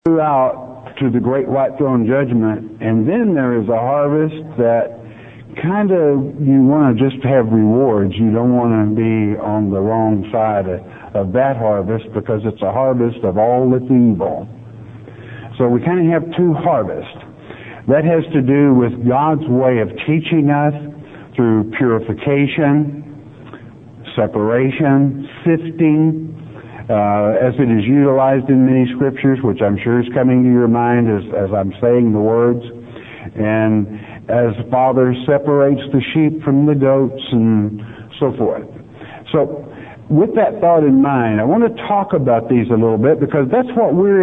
out to the great white throne judgment, and then there is a harvest that kind of, you want to just have rewards. You don't want to be on the wrong side of that harvest, because it's a harvest of all that's evil. So we kind of have two harvests. That has to do with God's way of teaching us through purification, separation, sifting, as it is utilized in many scriptures, which I'm sure is coming to your mind as I'm saying the words. And as the Father separates the sheep from the goats and so forth. So, with that thought in mind, I want to talk about these a little bit, because that's what we're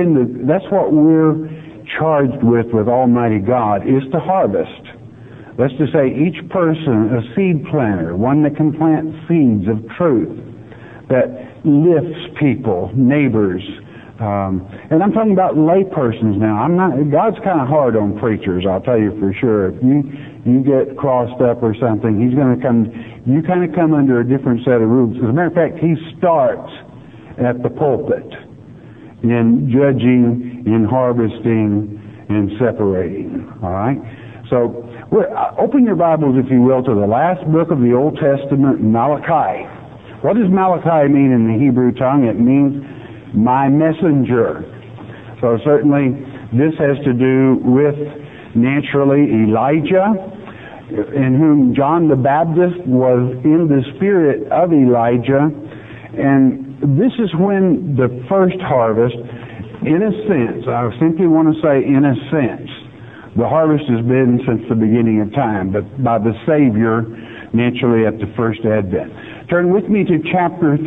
charged with Almighty God, is to harvest. That's to say, each person a seed planter, one that can plant seeds of truth that lifts people, neighbors. And I'm talking about lay persons now. God's kind of hard on preachers, I'll tell you for sure. If you get crossed up or something, He's going to come. You kind of come under a different set of rules. As a matter of fact, He starts at the pulpit in judging, in harvesting, in separating. All right? So, open your Bibles, if you will, to the last book of the Old Testament, Malachi. What does Malachi mean in the Hebrew tongue? It means my messenger. So certainly this has to do with, naturally, Elijah, in whom John the Baptist was in the spirit of Elijah. And this is when the first harvest, in a sense, I simply want to say in a sense, the harvest has been since the beginning of time, but by the Savior, naturally at the first advent. Turn with me to chapter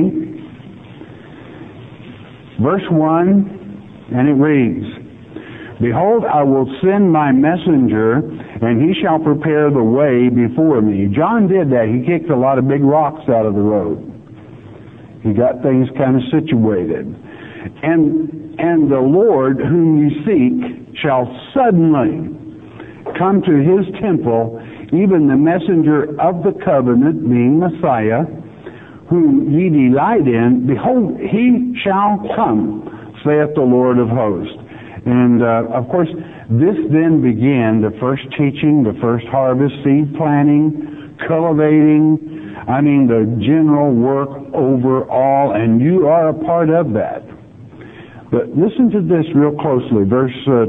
3, verse 1, and it reads, Behold, I will send my messenger, and he shall prepare the way before me. John did that. He kicked a lot of big rocks out of the road. He got things kind of situated. And the Lord whom you seek shall suddenly come to his temple, even the messenger of the covenant, being Messiah, whom ye delight in. Behold, he shall come, saith the Lord of hosts. And of course, this then began the first teaching, the first harvest, seed planting, cultivating, the general work overall, and you are a part of that. But listen to this real closely, verse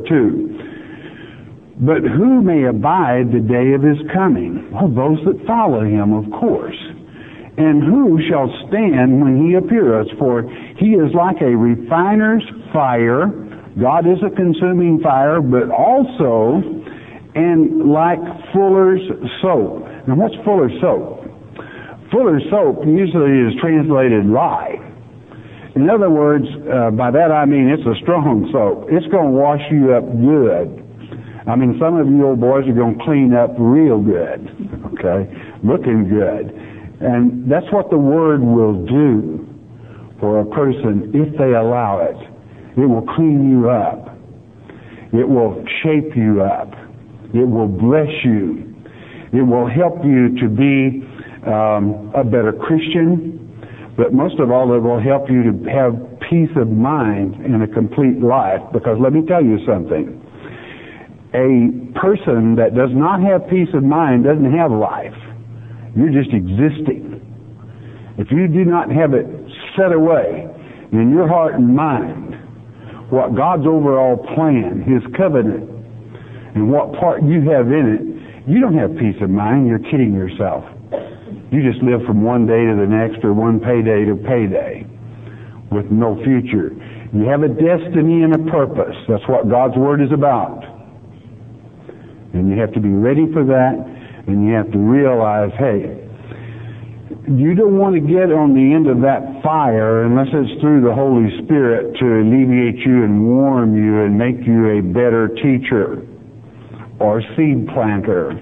2. But who may abide the day of his coming? Well, those that follow him, of course. And who shall stand when he appeareth? For he is like a refiner's fire. God is a consuming fire, but also, and like fuller's soap. Now, what's fuller's soap? Fuller's soap usually is translated lye. In other words, by that I mean it's a strong soap. It's going to wash you up good. Some of you old boys are going to clean up real good, okay? Looking good. And that's what the Word will do for a person if they allow it. It will clean you up. It will shape you up. It will bless you. It will help you to be a better Christian. But most of all, it will help you to have peace of mind in a complete life. Because let me tell you something. A person that does not have peace of mind doesn't have life. You're just existing. If you do not have it set away in your heart and mind, what God's overall plan, His covenant, and what part you have in it, you don't have peace of mind. You're kidding yourself. You just live from one day to the next, or one payday to payday, with no future. You have a destiny and a purpose. That's what God's Word is about. And you have to be ready for that, and you have to realize, hey, you don't want to get on the end of that fire unless it's through the Holy Spirit to alleviate you and warm you and make you a better teacher or seed planter.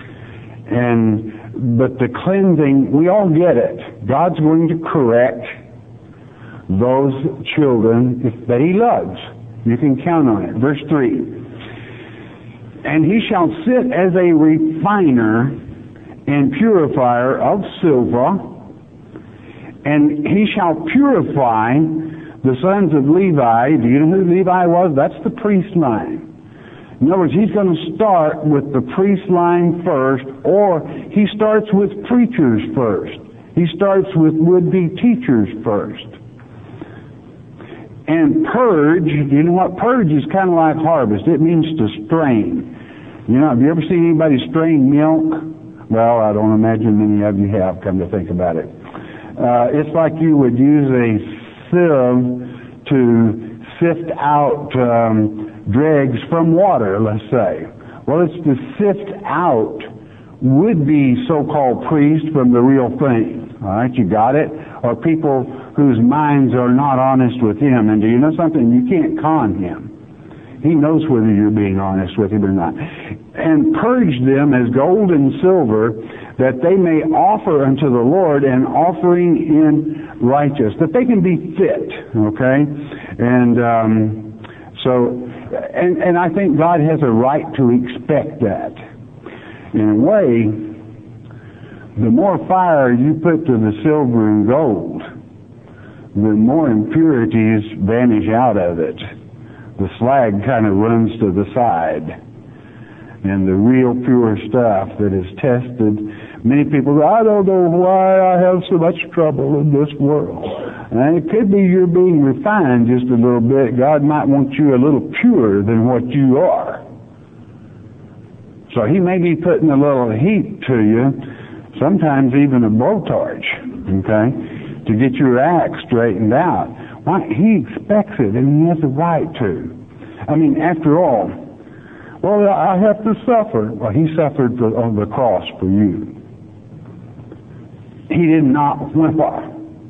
But the cleansing, we all get it. God's going to correct those children that He loves. You can count on it. Verse 3. And he shall sit as a refiner and purifier of silver, and he shall purify the sons of Levi. Do you know who Levi was? That's the priest line. In other words, he's going to start with the priest line first, or he starts with preachers first. He starts with would-be teachers first. And purge, you know what? Purge is kind of like harvest. It means to strain. You know, have you ever seen anybody strain milk? Well, I don't imagine many of you have, come to think about it. It's like you would use a sieve to sift out dregs from water, let's say. Well, it's to sift out would-be so-called priests from the real thing. All right, you got it? Or people whose minds are not honest with him. And do you know something? You can't con him. He knows whether you're being honest with him or not. And purge them as gold and silver, that they may offer unto the Lord an offering in righteousness, that they can be fit, okay? And I think God has a right to expect that. In a way, the more fire you put to the silver and gold, the more impurities vanish out of it. The slag kind of runs to the side. And the real pure stuff that is tested, many people go, I don't know why I have so much trouble in this world. And it could be you're being refined just a little bit. God might want you a little purer than what you are. So he may be putting a little heat to you, sometimes even a blowtorch, okay, to get your act straightened out. Why? He expects it, and he has a right to. I mean, after all, well, I have to suffer. Well, he suffered on the cross for you. He did not whimper.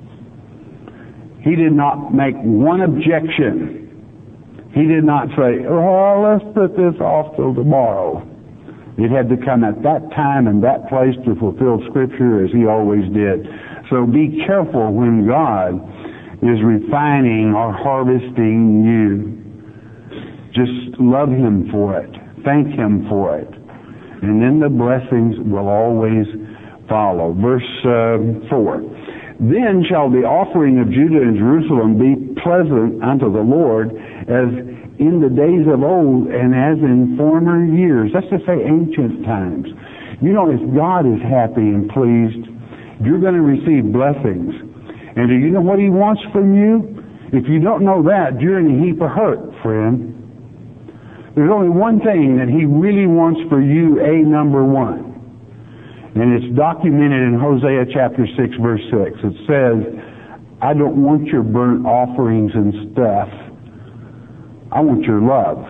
He did not make one objection. He did not say, oh, let's put this off till tomorrow. It had to come at that time and that place to fulfill Scripture as he always did. So be careful when God is refining or harvesting you. Just love him for it. Thank him for it. And then the blessings will always follow. Verse 4. Then shall the offering of Judah and Jerusalem be pleasant unto the Lord as in the days of old and as in former years. That's to say ancient times. You know, if God is happy and pleased, you're going to receive blessings. And do you know what he wants from you? If you don't know that, you're in a heap of hurt, friend. There's only one thing that he really wants for you, number one. And it's documented in Hosea chapter 6, verse 6. It says, I don't want your burnt offerings and stuff. I want your love.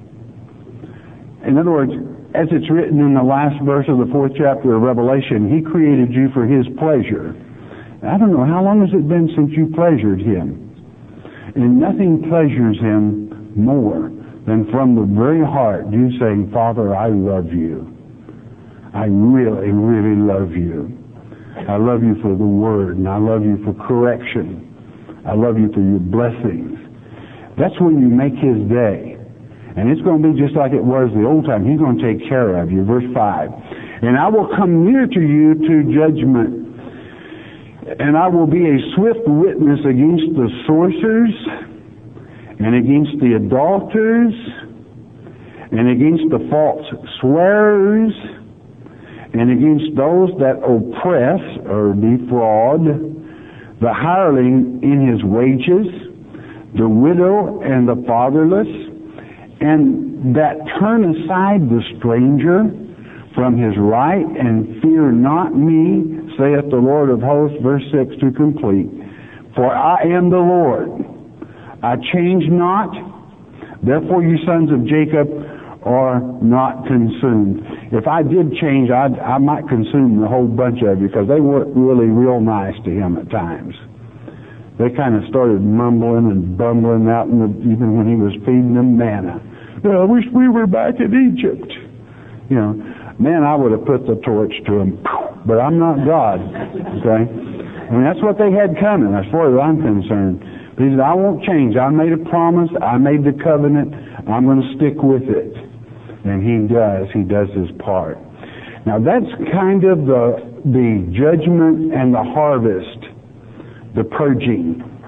In other words, as it's written in the last verse of the 4th chapter of Revelation, he created you for his pleasure. I don't know, how long has it been since you pleasured him? And nothing pleasures him more than from the very heart you saying, Father, I love you. I really, really love you. I love you for the Word, and I love you for correction. I love you for your blessings. That's when you make his day. And it's going to be just like it was the old time. He's going to take care of you. Verse 5. And I will come near to you to judgment, and I will be a swift witness against the sorcerers, and against the adulterers, and against the false swearers, and against those that oppress or defraud, the hireling in his wages, the widow and the fatherless, and that turn aside the stranger from his right, and fear not me, saith the Lord of hosts, verse 6 to complete. For I am the Lord, I change not, therefore you sons of Jacob are not consumed. If I did change, I might consume the whole bunch of you, because they weren't really real nice to him at times. They kind of started mumbling and bumbling out, even when he was feeding them manna. I wish we were back in Egypt. You know, man, I would have put the torch to him, but I'm not God. Okay? I mean, that's what they had coming, as far as I'm concerned. But he said, I won't change. I made a promise. I made the covenant. I'm going to stick with it. And he does. He does his part. Now, that's kind of the judgment and the harvest, the purging.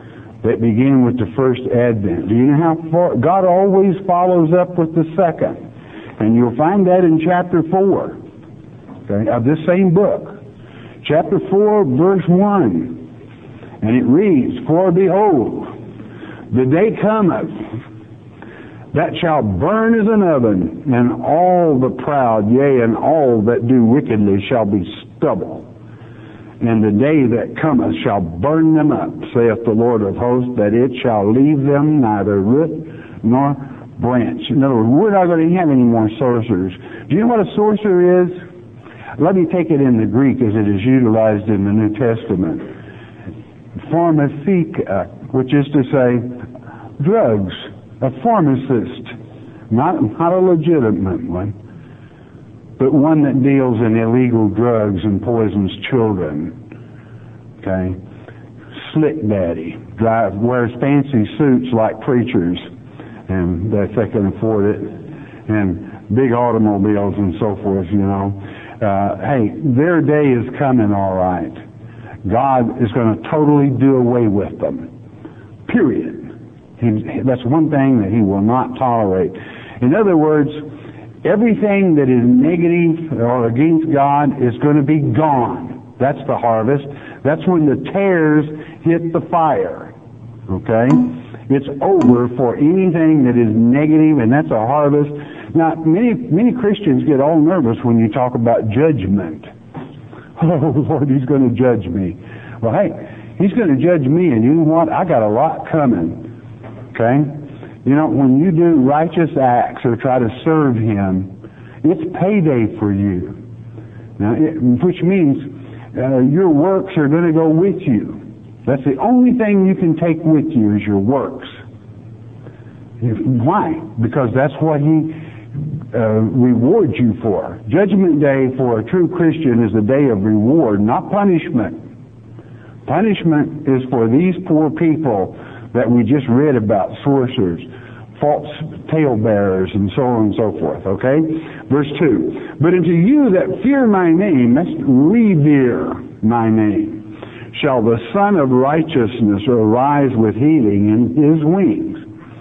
that began with the first advent. Do you know how far? God always follows up with the second. And you'll find that in chapter 4, okay, of this same book. Chapter 4, verse 1. And it reads, "For behold, the day cometh that shall burn as an oven, and all the proud, yea, and all that do wickedly shall be stubble. And the day that cometh shall burn them up, saith the Lord of hosts, that it shall leave them neither root nor branch." In other words, we're not going to have any more sorcerers. Do you know what a sorcerer is? Let me take it in the Greek as it is utilized in the New Testament. Pharmakeia, which is to say, drugs. A pharmacist. Not a legitimate one, but one that deals in illegal drugs and poisons children. Okay? Slick daddy. Wears fancy suits like preachers, and if they can afford it, and big automobiles and so forth, you know. Hey, their day is coming, all right. God is going to totally do away with them. Period. That's one thing that He will not tolerate. In other words, everything that is negative or against God is going to be gone. That's the harvest. That's when the tares hit the fire. Okay? It's over for anything that is negative, and that's a harvest. Now, many Christians get all nervous when you talk about judgment. Oh, Lord, He's going to judge me. Well, hey, He's going to judge me, and you know what? I got a lot coming. Okay? You know, when you do righteous acts or try to serve Him, it's payday for you. Now, which means your works are going to go with you. That's the only thing you can take with you is your works. Why? Because that's what He rewards you for. Judgment Day for a true Christian is a day of reward, not punishment. Punishment is for these poor people that we just read about, sorcerers, false talebearers, and so on and so forth, okay? Verse 2, "But unto you that fear my name," that's revere my name, "shall the Son of Righteousness arise with healing in His wings.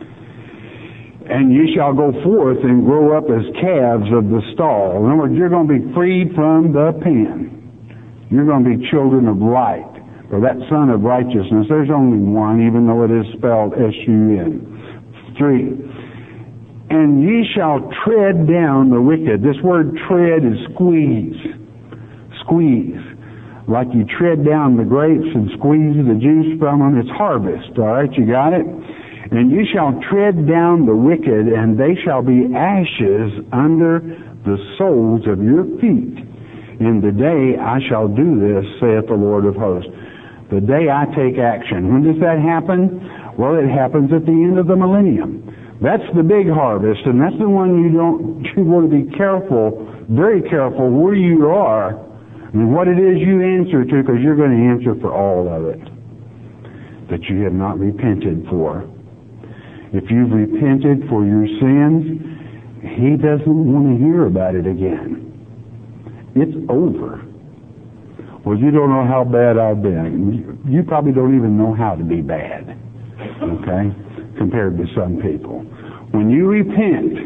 And ye shall go forth and grow up as calves of the stall." In other words, you're going to be freed from the pen. You're going to be children of light. For that Son of Righteousness, there's only one, even though it is spelled S-U-N. 3, "And ye shall tread down the wicked." This word tread is squeeze. Squeeze. Like you tread down the grapes and squeeze the juice from them. It's harvest, all right? You got it? "And ye shall tread down the wicked, and they shall be ashes under the soles of your feet. In the day I shall do this, saith the Lord of hosts." The day I take action. When does that happen? Well, it happens at the end of the millennium. That's the big harvest, and that's the one you want to be careful, very careful where you are and what it is you answer to, because you're going to answer for all of it that you have not repented for. If you've repented for your sins, He doesn't want to hear about it again. It's over. Well, you don't know how bad I've been. You probably don't even know how to be bad, okay, compared to some people. When you repent,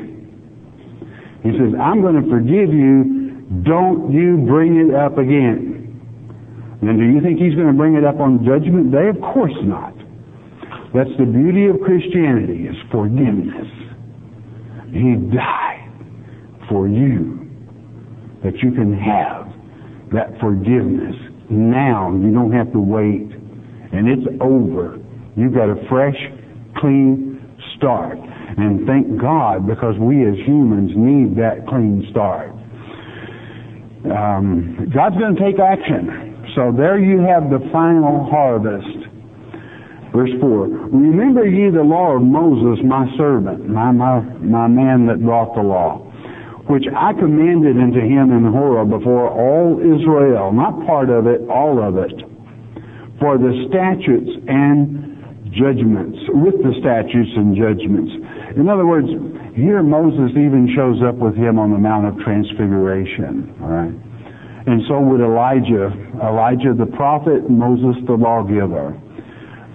He says, "I'm going to forgive you. Don't you bring it up again." And do you think He's going to bring it up on Judgment Day? Of course not. That's the beauty of Christianity, is forgiveness. He died for you, that you can have that forgiveness. Now, you don't have to wait. And it's over. You've got a fresh, clean start. And thank God, because we as humans need that clean start. God's going to take action. So there you have the final harvest. Verse 4, "Remember ye the law of Moses, my servant, my man that brought the law, which I commanded unto him in Horeb before all Israel," not part of it, all of it, "for the statutes and judgments," with the statutes and judgments. In other words, here Moses even shows up with Him on the Mount of Transfiguration, all right? And so would Elijah the prophet, Moses the lawgiver.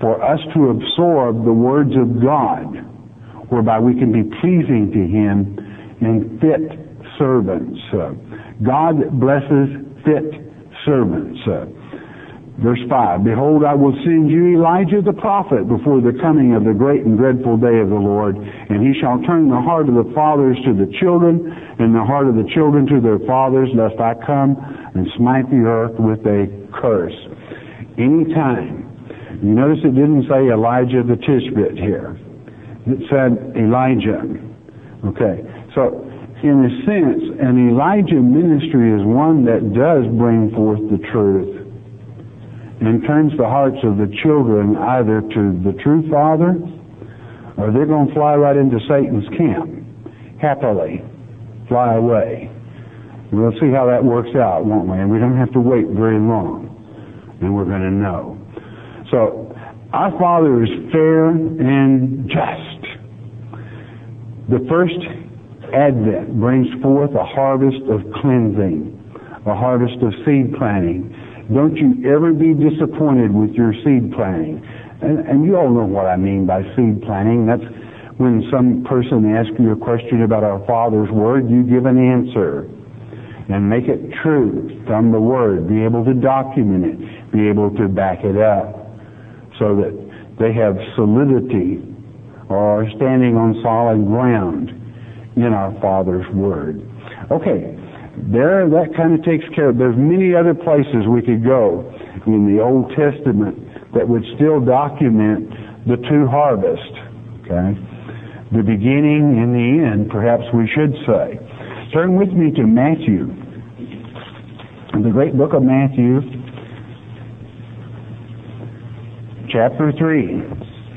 for us to absorb the words of God, whereby we can be pleasing to Him and fit servants. God blesses fit servants. Verse 5, Behold, I will send you Elijah the prophet before the coming of the great and dreadful day of the Lord, and he shall turn the heart of the fathers to the children, and the heart of the children to their fathers, lest I come and smite the earth with a curse. Anytime. You notice it didn't say Elijah the Tishbite here. It said Elijah. Okay. So, in a sense, an Elijah ministry is one that does bring forth the truth and turns the hearts of the children either to the true Father, or they're going to fly right into Satan's camp. Happily fly away. We'll see how that works out, won't we? And we don't have to wait very long. And we're going to know. So, our Father is fair and just. The first Advent brings forth a harvest of cleansing, a harvest of seed planting. Don't you ever be disappointed with your seed planting. And you all know what I mean by seed planting. That's when some person asks you a question about our Father's Word, you give an answer. And make it true from the Word. Be able to document it. Be able to back it up. So that they have solidity or standing on solid ground in our Father's Word. Okay. There, that kind of takes care of. There's many other places we could go in the Old Testament that would still document the two harvests. Okay, the beginning and the end, perhaps we should say. Turn with me to Matthew, the great book of Matthew, chapter 3.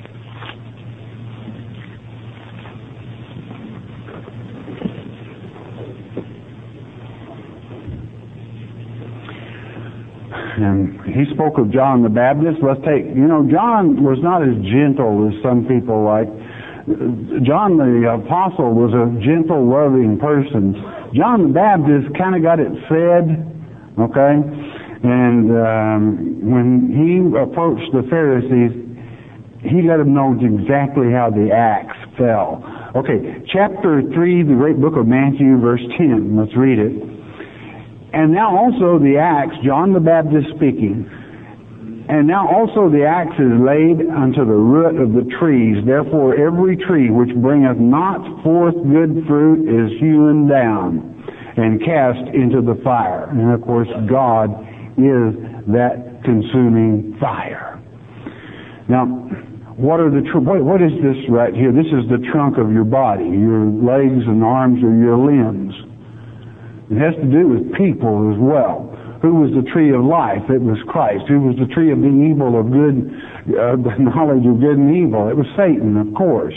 And he spoke of John the Baptist. Let's take, John was not as gentle as some people like. John the Apostle was a gentle, loving person. John the Baptist kind of got it said, okay? And when he approached the Pharisees, he let them know exactly how the axe fell. Okay, chapter 3, the great book of Matthew, verse 10. Let's read it. And now also the axe, John the Baptist speaking, and now also the axe is laid unto the root of the trees. Therefore every tree which bringeth not forth good fruit is hewn down and cast into the fire. And of course God is that consuming fire. Now, what is this right here? This is the trunk of your body, your legs and arms or your limbs. It has to do with people as well. Who was the tree of life? It was Christ. Who was the tree of the evil of good, the knowledge of good and evil? It was Satan, of course.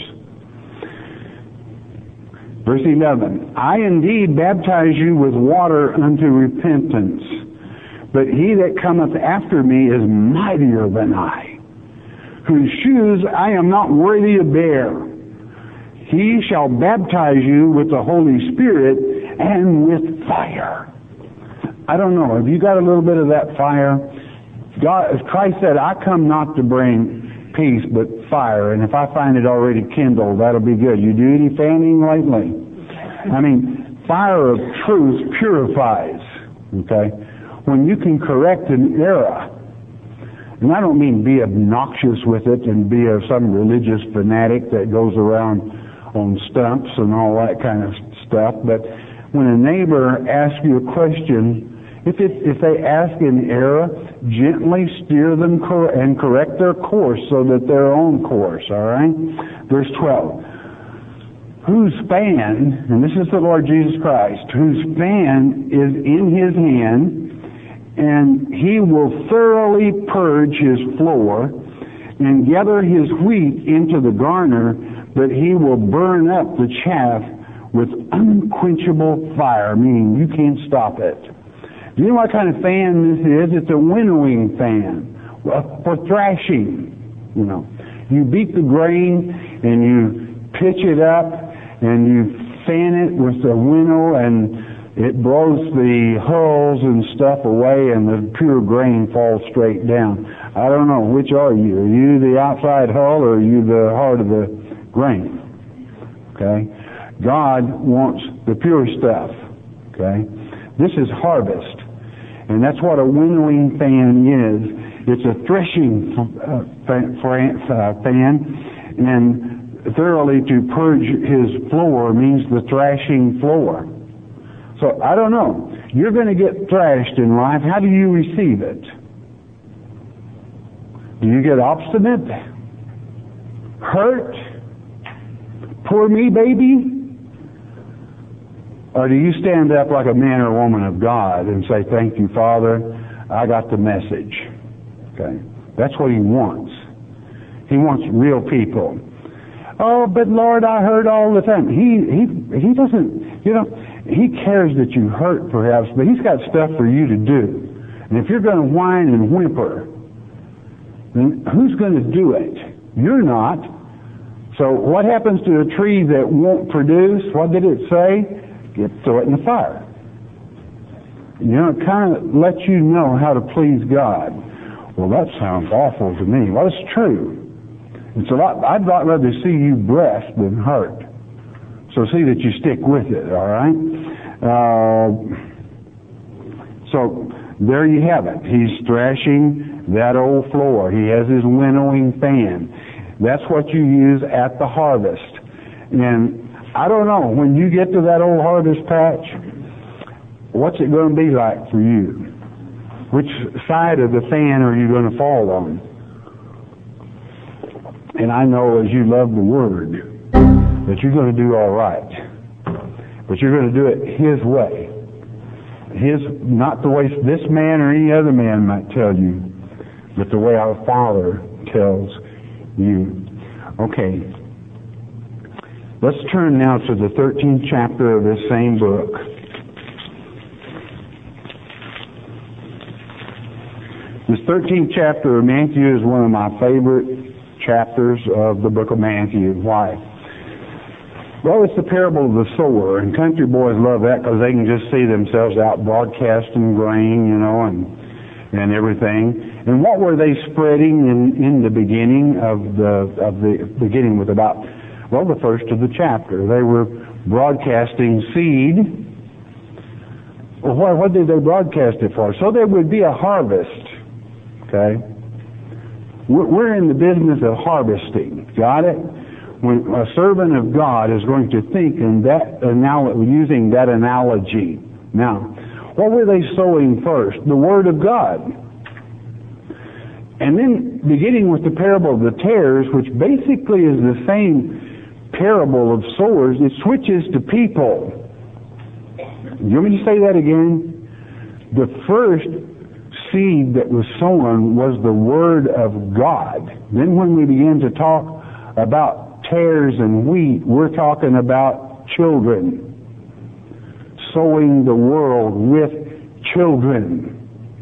Verse 11, I indeed baptize you with water unto repentance, but he that cometh after me is mightier than I, whose shoes I am not worthy to bear. He shall baptize you with the Holy Spirit and with fire. I don't know. Have you got a little bit of that fire? God, as Christ said, I come not to bring peace, but fire. And if I find it already kindled, that'll be good. You do any fanning lately? I mean, fire of truth purifies. Okay? When you can correct an error, and I don't mean be obnoxious with it and be some religious fanatic that goes around on stumps and all that kind of stuff, but when a neighbor asks you a question, if they ask in error, gently steer them and correct their course so that they're on course, all right? Verse 12. Whose fan, and this is the Lord Jesus Christ, whose fan is in his hand, and he will thoroughly purge his floor and gather his wheat into the garner, but he will burn up the chaff with unquenchable fire, meaning you can't stop it. Do you know what kind of fan this is? It's a winnowing fan for thrashing. You beat the grain and you pitch it up and you fan it with a winnow and it blows the hulls and stuff away and the pure grain falls straight down. I don't know. Which are you? Are you the outside hull or are you the heart of the grain? Okay? God wants the pure stuff. Okay? This is harvest. And that's what a winnowing fan is. It's a threshing fan. And thoroughly to purge his floor means the thrashing floor. So, I don't know. You're going to get thrashed in life. How do you receive it? Do you get obstinate? Hurt? Poor me, baby? Or do you stand up like a man or woman of God and say, thank you, Father, I got the message. Okay? That's what he wants. He wants real people. Oh, but Lord, I hurt all the time. He doesn't, he cares that you hurt perhaps, but he's got stuff for you to do. And if you're going to whine and whimper, then who's going to do it? You're not. So what happens to a tree that won't produce? What did it say? Throw it in the fire. It kind of lets you know how to please God. Well, that sounds awful to me. Well, it's true. I'd rather see you blessed than hurt. So see that you stick with it, all right? So there you have it. He's thrashing that old floor. He has his winnowing fan. That's what you use at the harvest. And I don't know, when you get to that old harvest patch, what's it going to be like for you? Which side of the fan are you going to fall on? And I know as you love the Word that you're going to do all right. But you're going to do it His way. Not the way this man or any other man might tell you, but the way our Father tells you. Okay. Let's turn now to the 13th chapter of this same book. This 13th chapter of Matthew is one of my favorite chapters of the book of Matthew. Why? Well, it's the parable of the sower, and country boys love that because they can just see themselves out broadcasting grain, and everything. And what were they spreading in the beginning of the beginning with about, well, the first of the chapter? They were broadcasting seed. Well, what did they broadcast it for? So there would be a harvest. Okay? We're in the business of harvesting. Got it? When a servant of God is going to think in that using that analogy. Now, what were they sowing first? The Word of God. And then beginning with the parable of the tares, which basically is the same parable of sowers, it switches to people. You want me to say that again? The first seed that was sown was the Word of God. Then when we begin to talk about tares and wheat, we're talking about children. Sowing the world with children.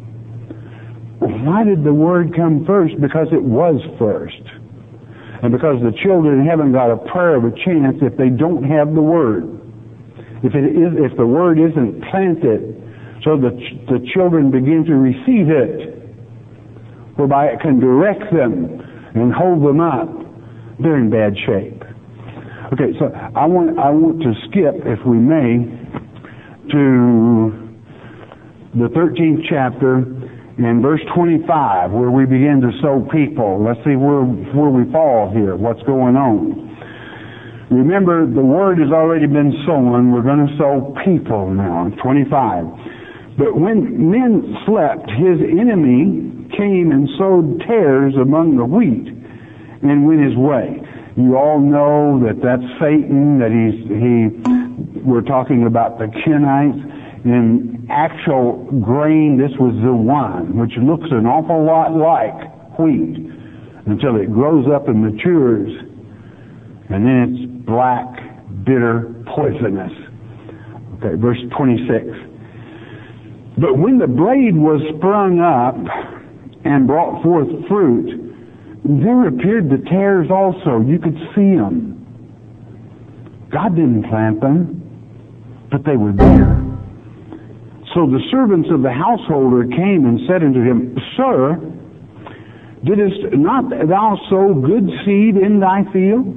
Why did the Word come first? Because it was first. And because the children haven't got a prayer of a chance if they don't have the Word. If the Word isn't planted so that the children begin to receive it, whereby it can direct them and hold them up, they're in bad shape. Okay, so I want to skip, if we may, to the 13th chapter and verse 25, where we begin to sow people. Let's see where we fall here, what's going on. Remember, the word has already been sown. We're going to sow people now. 25. But when men slept, his enemy came and sowed tares among the wheat and went his way. You all know that that's Satan, that we're talking about the Kenites. In actual grain, this was the one, which looks an awful lot like wheat until it grows up and matures. And then it's black, bitter, poisonous. Okay, verse 26. But when the blade was sprung up and brought forth fruit, there appeared the tares also. You could see them. God didn't plant them, but they were there. So the servants of the householder came and said unto him, Sir, Didst not thou sow good seed in thy field?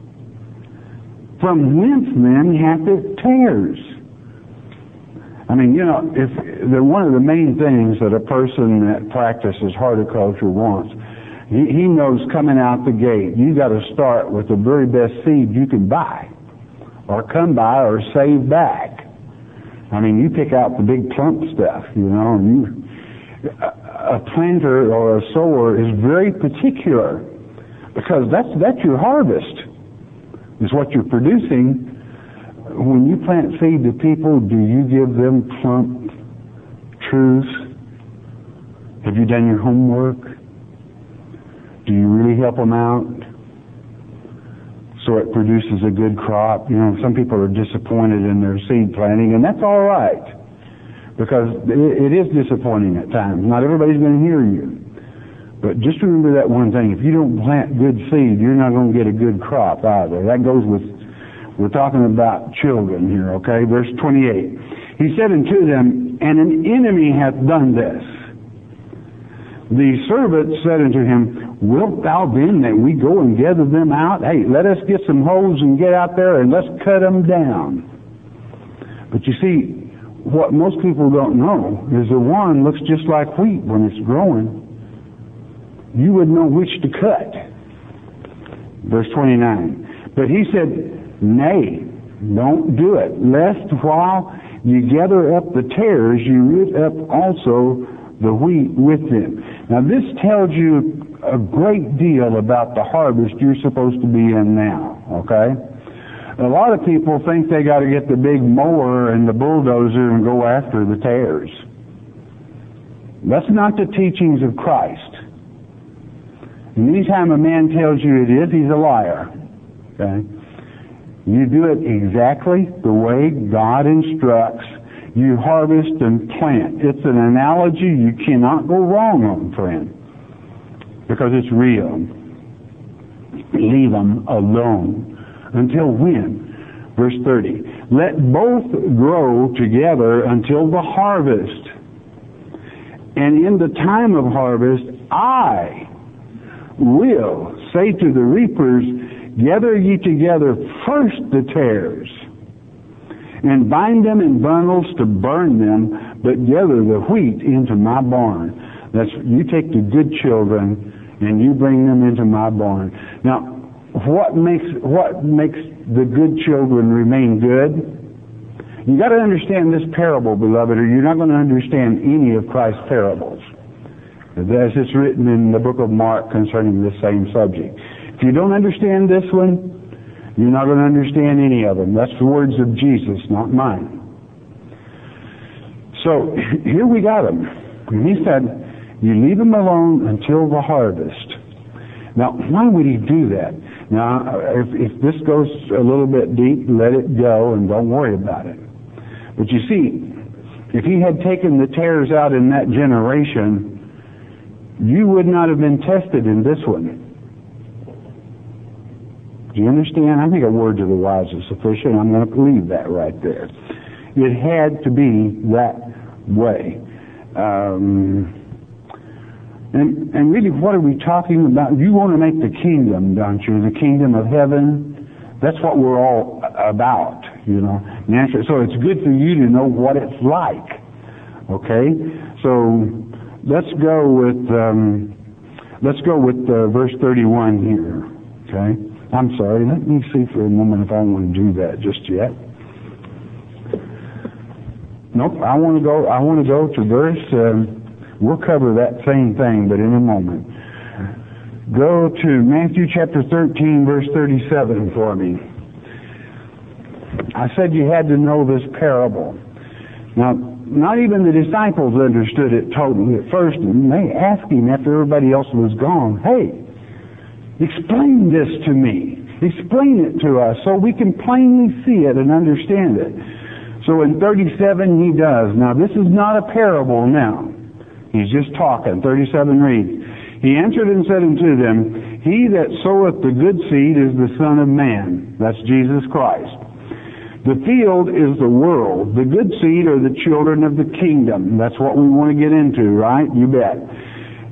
From whence then hath it tares? I mean, one of the main things that a person that practices horticulture wants, he knows coming out the gate, you got to start with the very best seed you can buy, or come by, or save back. I mean, you pick out the big plump stuff, and a planter or a sower is very particular, because that's your harvest, is what you're producing. When you plant seed to people, do you give them plump truths? Have you done your homework? Do you really help them out so it produces a good crop? Some people are disappointed in their seed planting, and that's all right, because it is disappointing at times. Not everybody's going to hear you. But just remember that one thing. If you don't plant good seed, you're not going to get a good crop either. That goes with, we're talking about children here, okay? Verse 28. He said unto them, and an enemy hath done this. The servant said unto him, wilt thou then that we go and gather them out? Hey, let us get some hoes and get out there and let's cut them down. But you see, what most people don't know is the one looks just like wheat when it's growing. You would know which to cut. Verse 29. But he said, nay, don't do it, lest while you gather up the tares, you root up also the wheat with them. Now this tells you a great deal about the harvest you're supposed to be in now, okay? A lot of people think they got to get the big mower and the bulldozer and go after the tares. That's not the teachings of Christ. And anytime a man tells you it is, he's a liar. Okay? You do it exactly the way God instructs. You harvest and plant. It's an analogy you cannot go wrong on, friend, because it's real. Leave them alone. Until when? Verse 30. Let both grow together until the harvest. And in the time of harvest, I will say to the reapers, gather ye together first the tares, and bind them in bundles to burn them, but gather the wheat into my barn. That's, you take the good children and you bring them into my barn. Now, what makes the good children remain good? You got to understand this parable, beloved, or you're not going to understand any of Christ's parables, as it's written in the book of Mark concerning this same subject. If you don't understand this one, you're not going to understand any of them. That's the words of Jesus, not mine. So here we got him. And he said, you leave them alone until the harvest. Now, why would he do that? Now, if this goes a little bit deep, let it go and don't worry about it. But you see, if he had taken the tares out in that generation, you would not have been tested in this one. Do you understand? I think a word to the wise is sufficient. I'm going to leave that right there. It had to be that way. And really, what are we talking about? You want to make the kingdom, don't you? The kingdom of heaven. That's what we're all about, you know. So it's good for you to know what it's like. Okay? So let's go with verse 31 here. Okay? I'm sorry. Let me see for a moment if I want to do that just yet. Nope. I want to go to verse. We'll cover that same thing, but in a moment. Go to Matthew chapter 13, verse 37 for me. I said you had to know this parable. Now, not even the disciples understood it totally at first, and they asked him after everybody else was gone, hey, explain this to me. Explain it to us so we can plainly see it and understand it. So in 37 he does. Now, this is not a parable now. He's just talking. 37 reads, he answered and said unto them, he that soweth the good seed is the Son of Man. That's Jesus Christ. The field is the world. The good seed are the children of the kingdom. That's what we want to get into, right? You bet.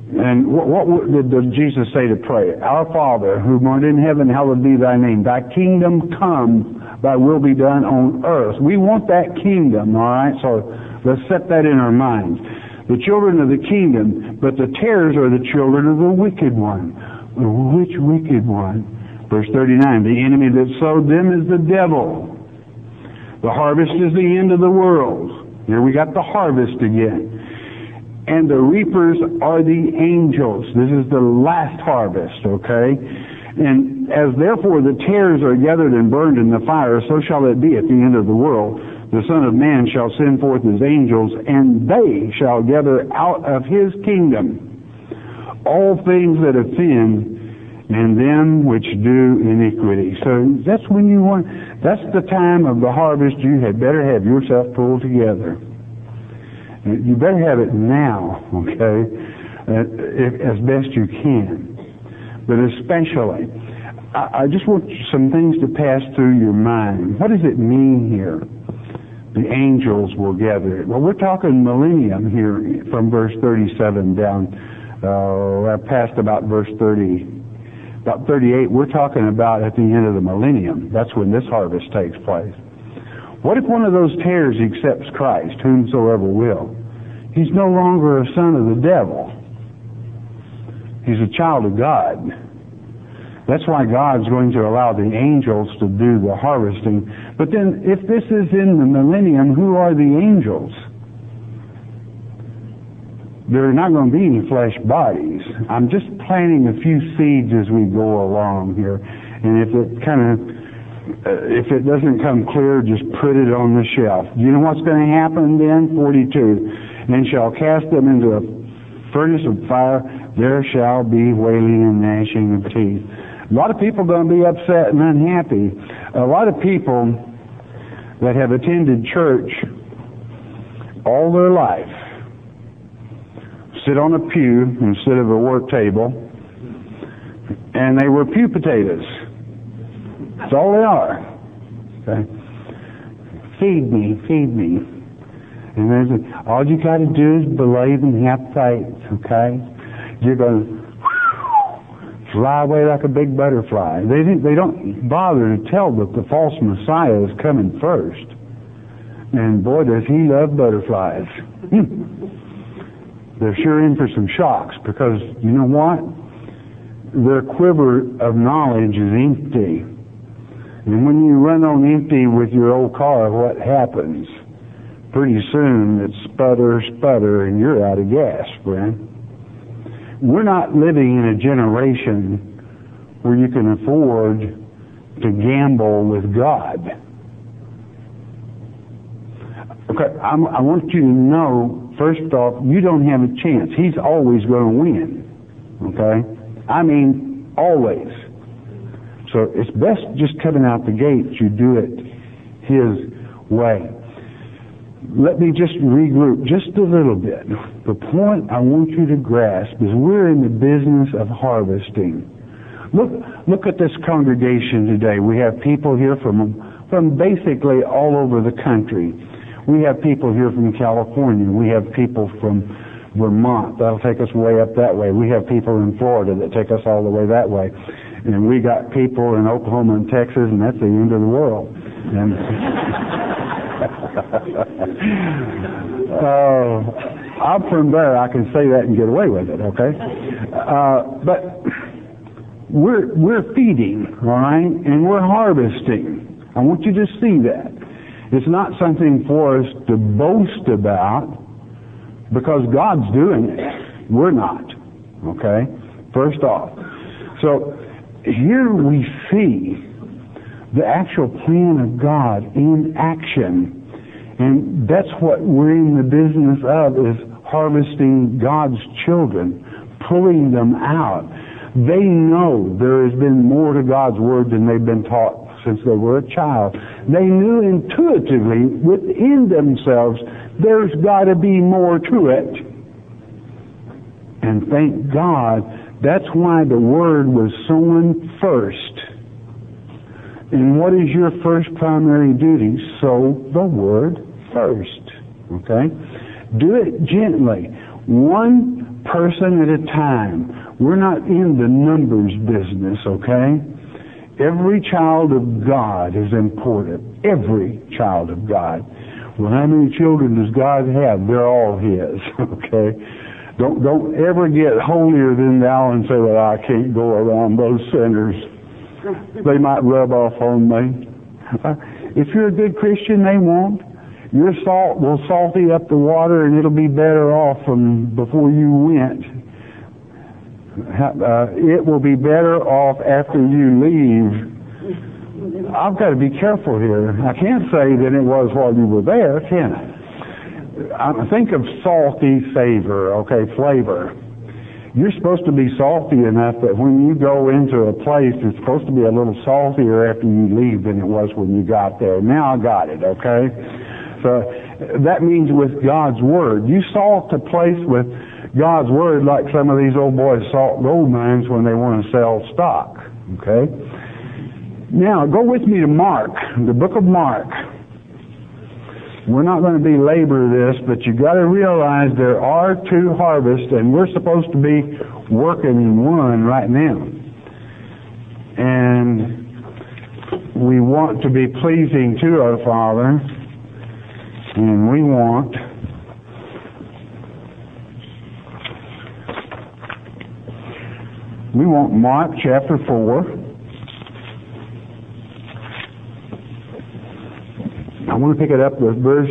And what did Jesus say to pray? Our Father, who art in heaven, hallowed be thy name. Thy kingdom come, thy will be done on earth. We want that kingdom, all right? So let's set that in our minds. The children of the kingdom, but the tares are the children of the wicked one. Which wicked one? Verse 39, the enemy that sowed them is the devil. The harvest is the end of the world. Here we got the harvest again. And the reapers are the angels. This is the last harvest, okay? And as therefore the tares are gathered and burned in the fire, so shall it be at the end of the world. The Son of Man shall send forth his angels, and they shall gather out of his kingdom all things that offend, and them which do iniquity. So that's when that's the time of the harvest. You had better have yourself pulled together. You better have it now, okay, as best you can. But especially, I just want some things to pass through your mind. What does it mean here? The angels will gather. Well, we're talking millennium here from verse 37 down, past about verse 30. About 38, we're talking about at the end of the millennium. That's when this harvest takes place. What if one of those tares accepts Christ, whomsoever will? He's no longer a son of the devil. He's a child of God. That's why God's going to allow the angels to do the harvesting. But then, if this is in the millennium, who are the angels? There are not going to be any flesh bodies. I'm just planting a few seeds as we go along here. And if it doesn't come clear, just put it on the shelf. Do you know what's going to happen then? 42. And shall cast them into a furnace of fire. There shall be wailing and gnashing of teeth. A lot of people are going to be upset and unhappy. A lot of people that have attended church all their life sit on a pew instead of a work table, and they were pew potatoes. That's all they are. Okay? Feed me, feed me. And then all you got to do is believe and have faith. Okay? You're going to fly away like a big butterfly. They don't bother to tell that the false Messiah is coming first. And boy, does he love butterflies. They're sure in for some shocks, because you know what? Their quiver of knowledge is empty. And when you run on empty with your old car, what happens? Pretty soon it's sputter, sputter, and you're out of gas, friend. We're not living in a generation where you can afford to gamble with God. Okay, I want you to know, first off, you don't have a chance. He's always going to win. Okay? I mean, always. So it's best just coming out the gates, you do it His way. Let me just regroup just a little bit. The point I want you to grasp is we're in the business of harvesting. Look at this congregation today. We have people here from basically all over the country. We have people here from California. We have people from Vermont. That'll take us way up that way. We have people in Florida that take us all the way that way. And we got people in Oklahoma and Texas, and that's the end of the world. And I'm from there. I can say that and get away with it, okay? But we're feeding, all right? And we're harvesting. I want you to see that. It's not something for us to boast about, because God's doing it. We're not. Okay? First off. So, here we see the actual plan of God in action. And that's what we're in the business of, is harvesting God's children, pulling them out. They know there has been more to God's Word than they've been taught since they were a child. They knew intuitively within themselves there's got to be more to it. And thank God, that's why the Word was sown first. And what is your first primary duty? Sow the Word first. Okay? Do it gently. One person at a time. We're not in the numbers business, okay? Every child of God is important. Every child of God. Well, how many children does God have? They're all His, okay? Don't ever get holier than thou and say, well, I can't go around those sinners. They might rub off on me. If you're a good Christian, they won't. Your salt will salty up the water, and it'll be better off from before you went. It will be better off after you leave. I've got to be careful here. I can't say that it was while you were there, can I? Think of salty savor, okay, flavor. You're supposed to be salty enough that when you go into a place, it's supposed to be a little saltier after you leave than it was when you got there. Now I got it, okay? So that means with God's Word. You salt a place with God's Word like some of these old boys salt gold mines when they want to sell stock, okay? Now, go with me to Mark, the book of Mark. We're not going to belabor this, but you got to realize there are two harvests, and we're supposed to be working in one right now. And we want to be pleasing to our Father, and we want Mark chapter 4. I want to pick it up with verse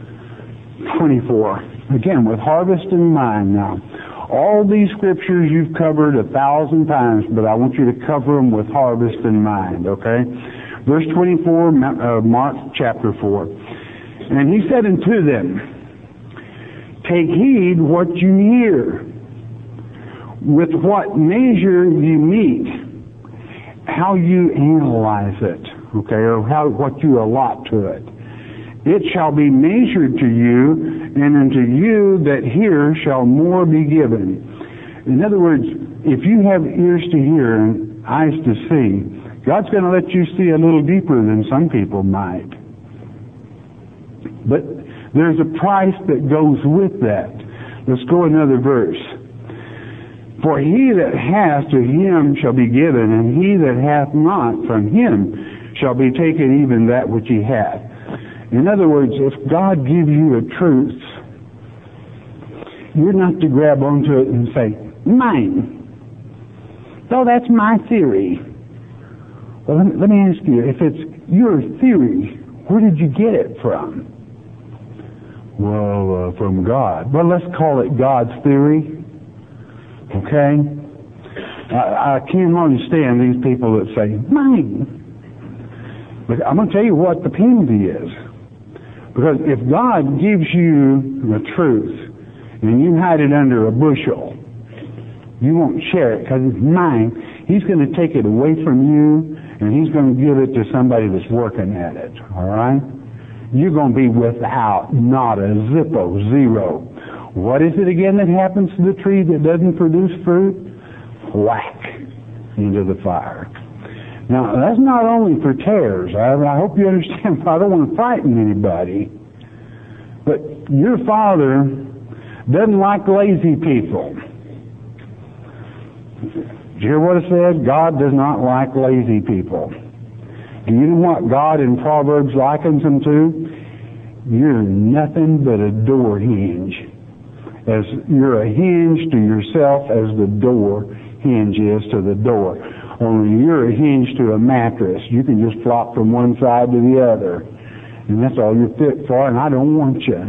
24. Again, with harvest in mind now. All these scriptures you've covered 1,000 times, but I want you to cover them with harvest in mind, okay? Verse 24, Mark chapter 4. And he said unto them, take heed what you hear. With what measure you meet, how you analyze it, okay, or what you allot to it. It shall be measured to you, and unto you that hear shall more be given. In other words, if you have ears to hear and eyes to see, God's going to let you see a little deeper than some people might. But there's a price that goes with that. Let's go another verse. For he that hath, to him shall be given, and he that hath not, from him shall be taken even that which he hath. In other words, if God gives you a truth, you're not to grab onto it and say, mine. So that's my theory. Well, let me ask you, if it's your theory, where did you get it from? Well, from God. Well, let's call it God's theory. Okay? I can't understand these people that say, mine. But I'm going to tell you what the penalty is. Because if God gives you the truth and you hide it under a bushel, you won't share it because it's mine. He's going to take it away from you and he's going to give it to somebody that's working at it. All right? You're going to be without, not a zippo, zero. What is it again that happens to the tree that doesn't produce fruit? Whack into the fire. Now, that's not only for tares. I hope you understand. I don't want to frighten anybody. But your Father doesn't like lazy people. Did you hear what it said? God does not like lazy people. Do you know what God in Proverbs likens them to? You're nothing but a door hinge. As you're a hinge to yourself as the door hinge is to the door. Only you're a hinge to a mattress. You can just flop from one side to the other. And that's all you're fit for, and I don't want you.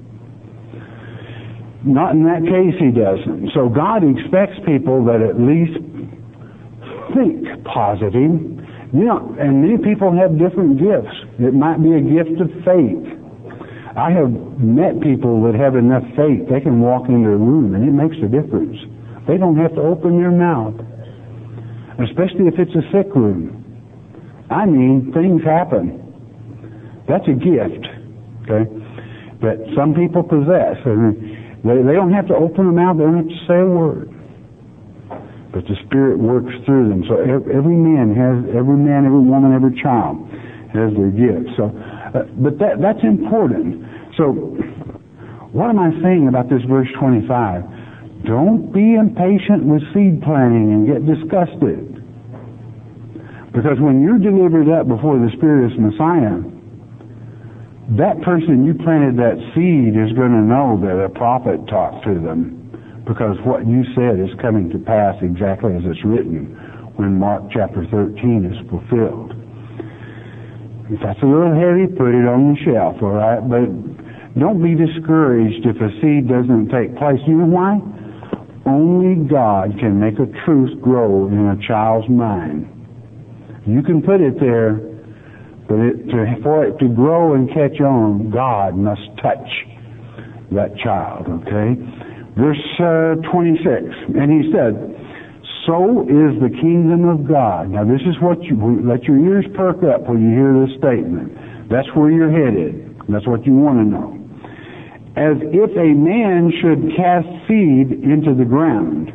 Not in that case, he doesn't. So God expects people that at least think positive. You know, and many people have different gifts. It might be a gift of faith. I have met people that have enough faith, they can walk into a room, and it makes a difference. They don't have to open their mouth. Especially if it's a sick room. I mean, things happen. That's a gift, okay, that some people possess. And they don't have to open their mouth, they don't have to say a word. But the Spirit works through them. So every man, every woman, every child has their gift. So, but that's important. So, what am I saying about this verse 25? Don't be impatient with seed planting and get disgusted. Because when you're delivered up before the Spirit of Messiah, that person you planted that seed is going to know that a prophet talked to them, because what you said is coming to pass exactly as it's written when Mark chapter 13 is fulfilled. If that's a little heavy, put it on the shelf, all right? But don't be discouraged if a seed doesn't take place. You know why? Only God can make a truth grow in a child's mind. You can put it there, but for it to grow and catch on, God must touch that child, okay? Verse 26, and he said, so is the kingdom of God. Now this is what let your ears perk up when you hear this statement. That's where you're headed. That's what you want to know. As if a man should cast seed into the ground,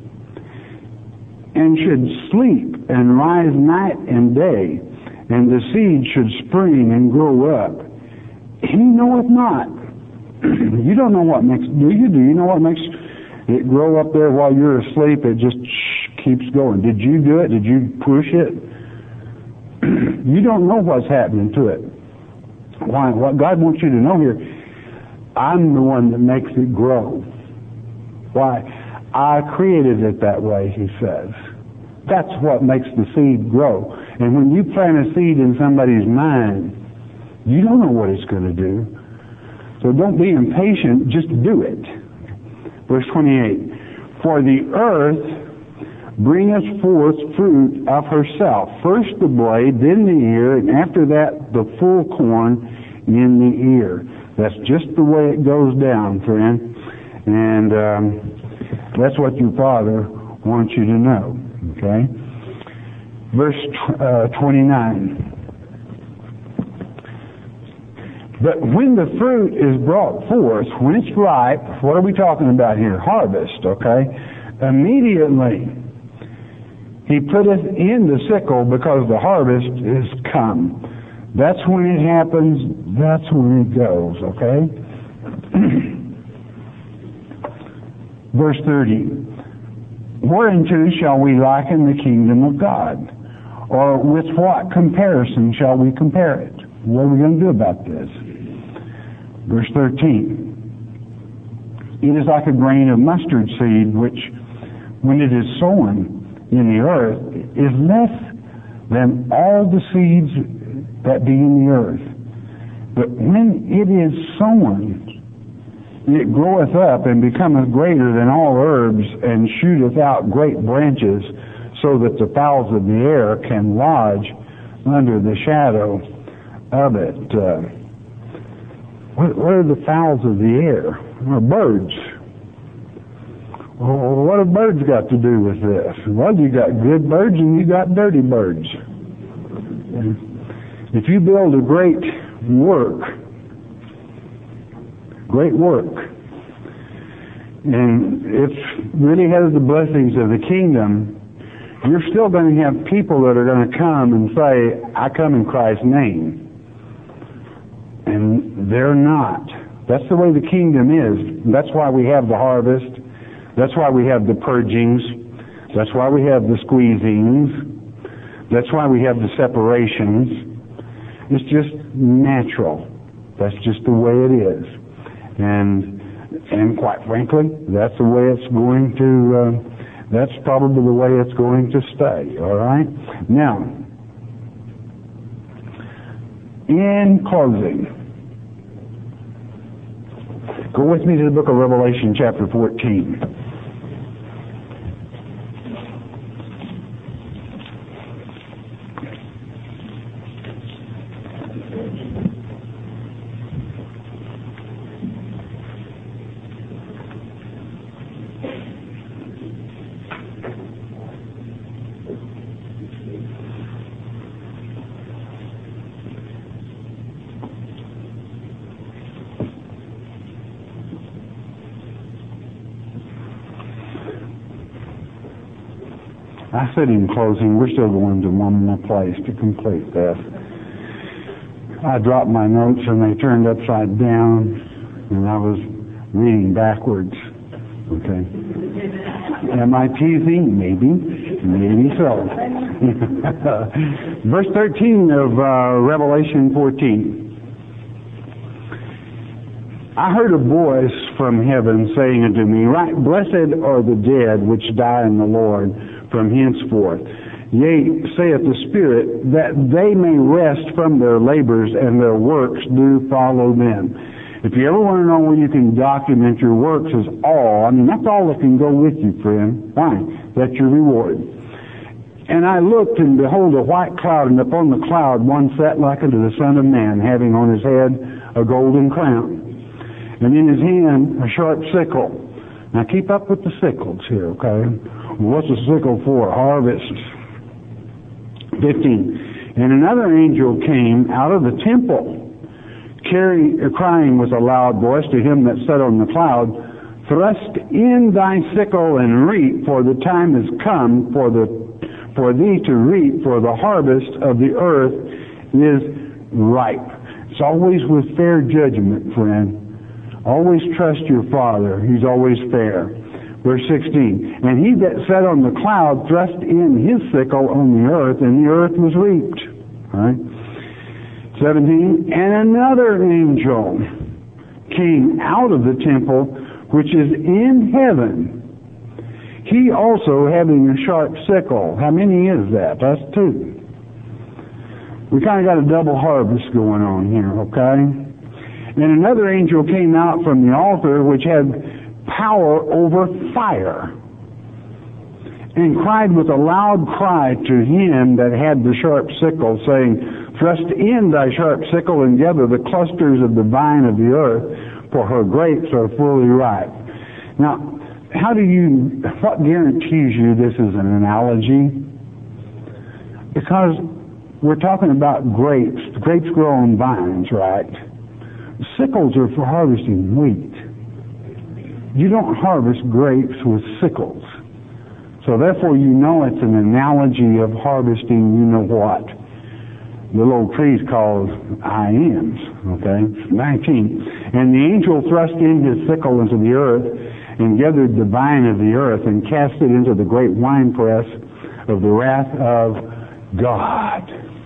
and should sleep and rise night and day, and the seed should spring and grow up. He knoweth not. You don't know what makes, do you? Do you know what makes it grow up there while you're asleep? It just keeps going. Did you do it? Did you push it? You don't know what's happening to it. Why? What God wants you to know here, I'm the one that makes it grow. Why? I created it that way, he says. That's what makes the seed grow. And when you plant a seed in somebody's mind, you don't know what it's going to do. So don't be impatient, just do it. Verse 28, for the earth bringeth forth fruit of herself. First the blade, then the ear, and after that the full corn in the ear. That's just the way it goes down, friend. And that's what your Father wants you to know. Okay? Verse 29. But when the fruit is brought forth, when it's ripe, what are we talking about here? Harvest, okay? Immediately he putteth in the sickle, because the harvest is come. That's when it happens, that's when it goes, okay? Verse 30. Whereunto shall we liken the kingdom of God? Or with what comparison shall we compare it? What are we going to do about this? Verse 13. It is like a grain of mustard seed, which, when it is sown in the earth, is less than all the seeds that be in the earth. But when it is sown, it groweth up and becometh greater than all herbs, and shooteth out great branches, so that the fowls of the air can lodge under the shadow of it. What are the fowls of the air? Well, birds. Well, what have birds got to do with this? Well, you got good birds and you got dirty birds. If you build a great work, and it really has the blessings of the kingdom, you're still going to have people that are going to come and say, I come in Christ's name. And they're not. That's the way the kingdom is. That's why we have the harvest. That's why we have the purgings. That's why we have the squeezings. That's why we have the separations. It's just natural. That's just the way it is. And quite frankly, that's the way it's going to, that's probably the way it's going to stay. All right? Now, in closing, go with me to the book of Revelation, chapter 14. I said in closing, we're still going to one more place to complete this. I dropped my notes and they turned upside down, and I was reading backwards. Okay. Am I teasing? Maybe. Maybe so. Verse 13 of Revelation 14. I heard a voice from heaven saying unto me, Right, blessed are the dead which die in the Lord from henceforth. Yea, saith the Spirit, that they may rest from their labors, and their works do follow them. If you ever want to know where you can document your works is that's all that can go with you, friend. Fine. That's your reward. And I looked, and behold, a white cloud, and upon the cloud one sat like unto the Son of Man, having on his head a golden crown, and in his hand a sharp sickle. Now keep up with the sickles here, okay? What's a sickle for? Harvest. 15. And another angel came out of the temple, crying with a loud voice to him that sat on the cloud, Thrust in thy sickle and reap, for the time is come for thee to reap, for the harvest of the earth is ripe. It's always with fair judgment, friend. Always trust your Father. He's always fair. Verse 16. And he that sat on the cloud thrust in his sickle on the earth, and the earth was reaped. All right. 17. And another angel came out of the temple, which is in heaven, he also having a sharp sickle. How many is that? That's 2. We kind of got a double harvest going on here, okay? And another angel came out from the altar, which had power over fire, and cried with a loud cry to him that had the sharp sickle, saying, Thrust in thy sharp sickle and gather the clusters of the vine of the earth, for her grapes are fully ripe. Now, what guarantees you this is an analogy? Because we're talking about grapes. Grapes grow on vines, right? Sickles are for harvesting wheat. You don't harvest grapes with sickles. So therefore you know it's an analogy of harvesting what? The little trees called iams, okay? 19. And the angel thrust in his sickle into the earth, and gathered the vine of the earth, and cast it into the great winepress of the wrath of God.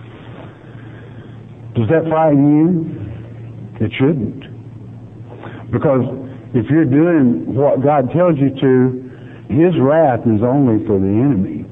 Does that frighten you? It shouldn't. Because if you're doing what God tells you to, His wrath is only for the enemy.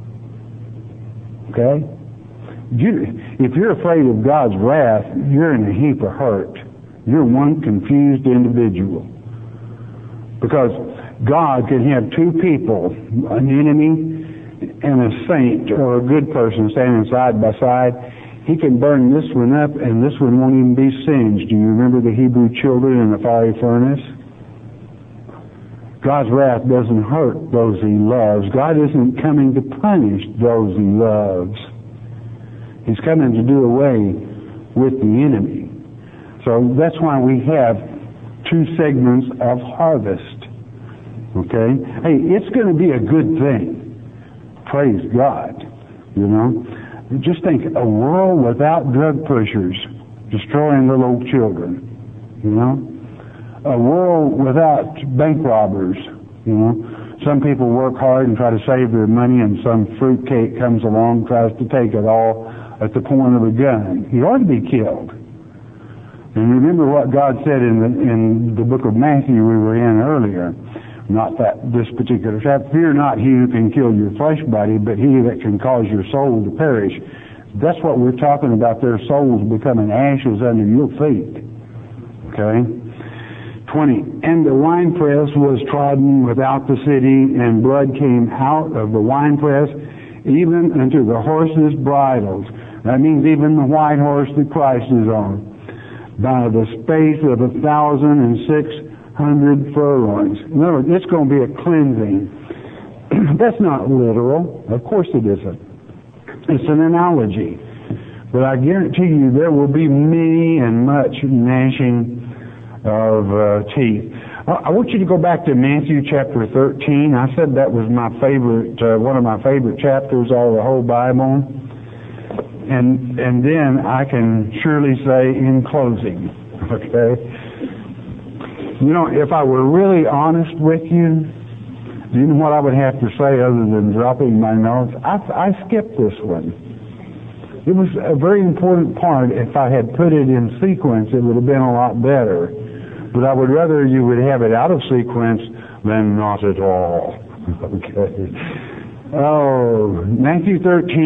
Okay? If you're afraid of God's wrath, you're in a heap of hurt. You're one confused individual. Because God can have two people, an enemy and a saint or a good person standing side by side. He can burn this one up and this one won't even be singed. Do you remember the Hebrew children in the fiery furnace? God's wrath doesn't hurt those He loves. God isn't coming to punish those He loves. He's coming to do away with the enemy. So that's why we have 2 segments of harvest. Okay? Hey, it's going to be a good thing. Praise God. Just think, a world without drug pushers destroying little children. A world without bank robbers. Some people work hard and try to save their money, and some fruitcake comes along, tries to take it all at the point of a gun. He ought to be killed. And remember what God said in the book of Matthew we were in earlier. Not this particular chapter. Fear not he who can kill your flesh body, but he that can cause your soul to perish. That's what we're talking about, their souls becoming ashes under your feet. Okay? 20. And the winepress was trodden without the city, and blood came out of the winepress, even unto the horses' bridles. That means even the white horse that Christ is on. By the space of 1,600 furlongs. In other words, it's going to be a cleansing. That's not literal. Of course it isn't. It's an analogy. But I guarantee you there will be many and much gnashing of teeth. I want you to go back to Matthew chapter 13. I said that was my favorite, one of my favorite chapters of the whole Bible. And then I can surely say in closing, okay? You know, if I were really honest with you, do you know what I would have to say other than dropping my notes? I skipped this one. It was a very important part. If I had put it in sequence, it would have been a lot better. But I would rather you would have it out of sequence than not at all. Okay. Oh, Matthew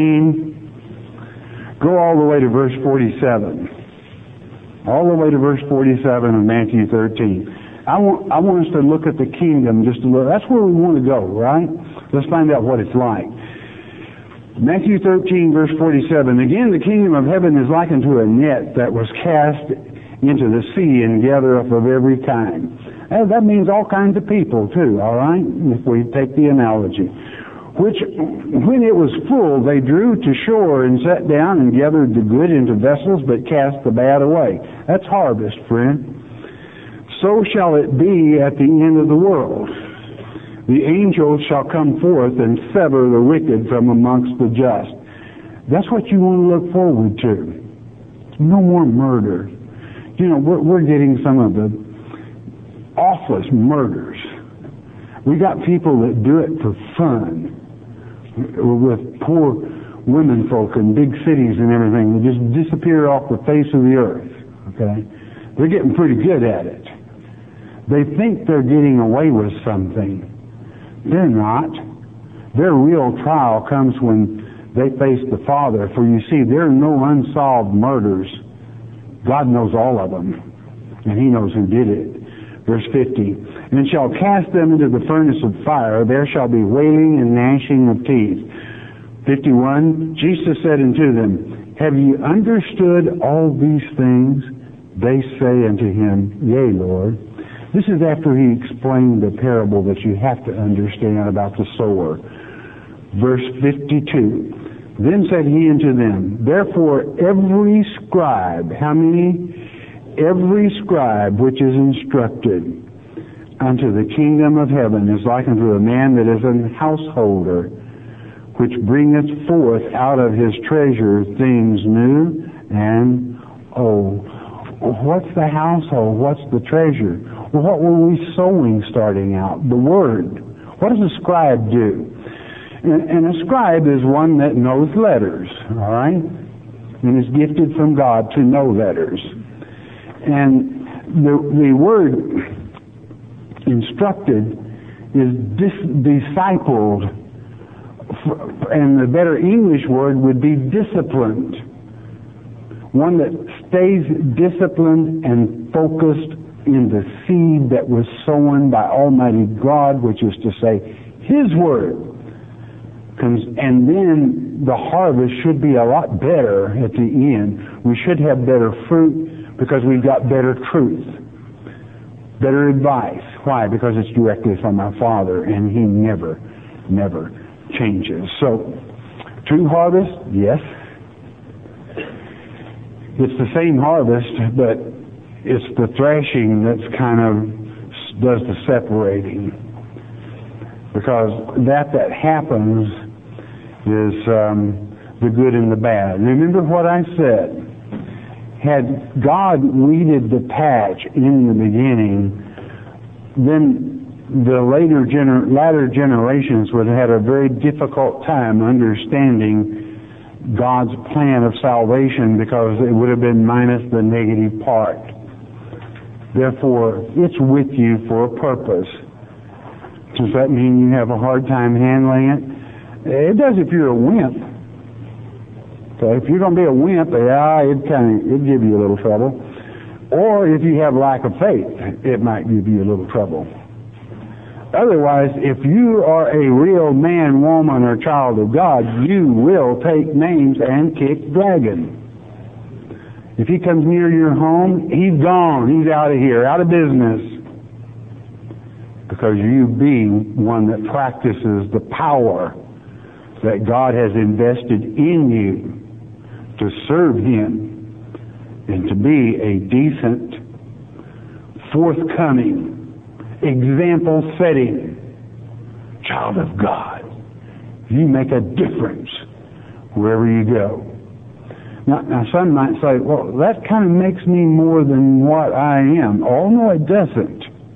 13. Go all the way to verse 47. All the way to verse 47 of Matthew 13. I want us to look at the kingdom just a little. That's where we want to go, right? Let's find out what it's like. Matthew 13, verse 47. Again, the kingdom of heaven is likened to a net that was cast into the sea and gather up of every kind. That means all kinds of people, too, all right? If we take the analogy. Which, when it was full, they drew to shore and sat down and gathered the good into vessels, but cast the bad away. That's harvest, friend. So shall it be at the end of the world. The angels shall come forth and sever the wicked from amongst the just. That's what you want to look forward to. No more murder. You know, we're getting some of the awfulest murders. We got people that do it for fun with poor women folk in big cities and everything. They just disappear off the face of the earth. Okay? They're getting pretty good at it. They think they're getting away with something. They're not. Their real trial comes when they face the Father. For you see, there are no unsolved murders. God knows all of them. And He knows who did it. Verse 50. And shall cast them into the furnace of fire. There shall be wailing and gnashing of teeth. 51. Jesus said unto them, Have ye understood all these things? They say unto Him, Yea, Lord. This is after He explained the parable that you have to understand about the sower. Verse 52. Then said He unto them, Therefore every scribe, how many? Every scribe which is instructed unto the kingdom of heaven is like unto a man that is an householder, which bringeth forth out of his treasure things new and old. What's the household? What's the treasure? Well, what were we sowing starting out? The Word. What does a scribe do? And a scribe is one that knows letters, all right? And is gifted from God to know letters. And the word instructed is discipled, and the better English word would be disciplined. One that stays disciplined and focused in the seed that was sown by Almighty God, which is to say, His Word. And then the harvest should be a lot better at the end. We should have better fruit because we've got better truth, better advice. Why? Because it's directly from our Father, and He never changes. So, true harvest, yes. It's the same harvest, but it's the thrashing that's kind of does the separating. Because that happens is the good and the bad. Remember what I said. Had God weeded the patch in the beginning, then the latter generations would have had a very difficult time understanding God's plan of salvation because it would have been minus the negative part. Therefore, it's with you for a purpose. Does that mean you have a hard time handling it? It does if you're a wimp. So if you're going to be a wimp, it'd give you a little trouble. Or if you have lack of faith, it might give you a little trouble. Otherwise, if you are a real man, woman, or child of God, you will take names and kick dragon. If he comes near your home, he's gone. He's out of here, out of business. Because you be one that practices the power that God has invested in you to serve Him and to be a decent, forthcoming, example-setting child of God. You make a difference wherever you go. Now some might say, well, that kind of makes me more than what I am. Oh, no, it doesn't.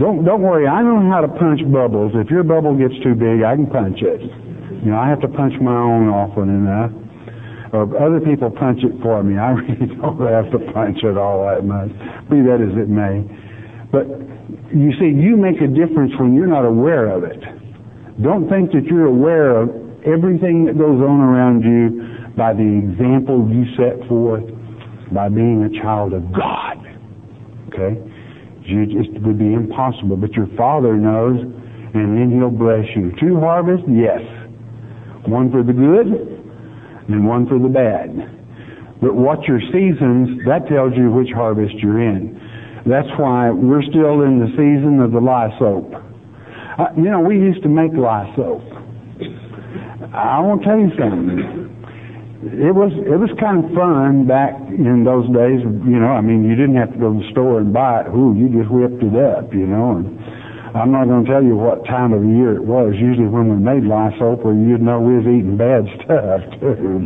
Don't worry, I know how to punch bubbles. If your bubble gets too big, I can punch it. You know, I have to punch my own often enough. Or other people punch it for me. I really don't have to punch it all that much. Be that as it may. But you see, you make a difference when you're not aware of it. Don't think that you're aware of everything that goes on around you by the example you set forth by being a child of God. Okay? It would be impossible, but your Father knows, and then He'll bless you. 2 harvests? Yes. One for the good and one for the bad. But what your seasons, that tells you which harvest you're in. That's why we're still in the season of the lye soap. You know, we used to make lye soap. I want to tell you something. It was kind of fun back in those days. You know, I mean, you didn't have to go to the store and buy it. Ooh, you just whipped it up, you know. And I'm not going to tell you what time of the year it was. Usually when we made lye soap, well, you'd know we was eating bad stuff, too.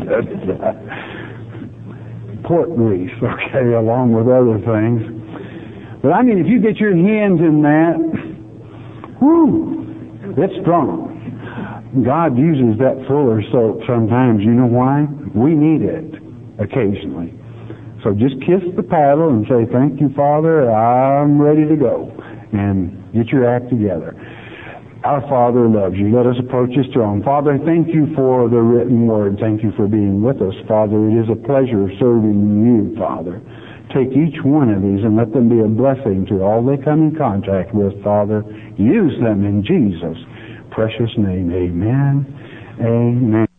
Pork grease, okay, along with other things. But I mean, if you get your hands in that, whoo, it's strong. God uses that Fuller soap sometimes. You know why? We need it occasionally. So just kiss the paddle and say, thank you, Father, I'm ready to go. And get your act together. Our Father loves you. Let us approach His throne. Father, thank you for the written word. Thank you for being with us, Father. It is a pleasure serving you, Father. Take each one of these and let them be a blessing to all they come in contact with, Father. Use them in Jesus' precious name. Amen. Amen.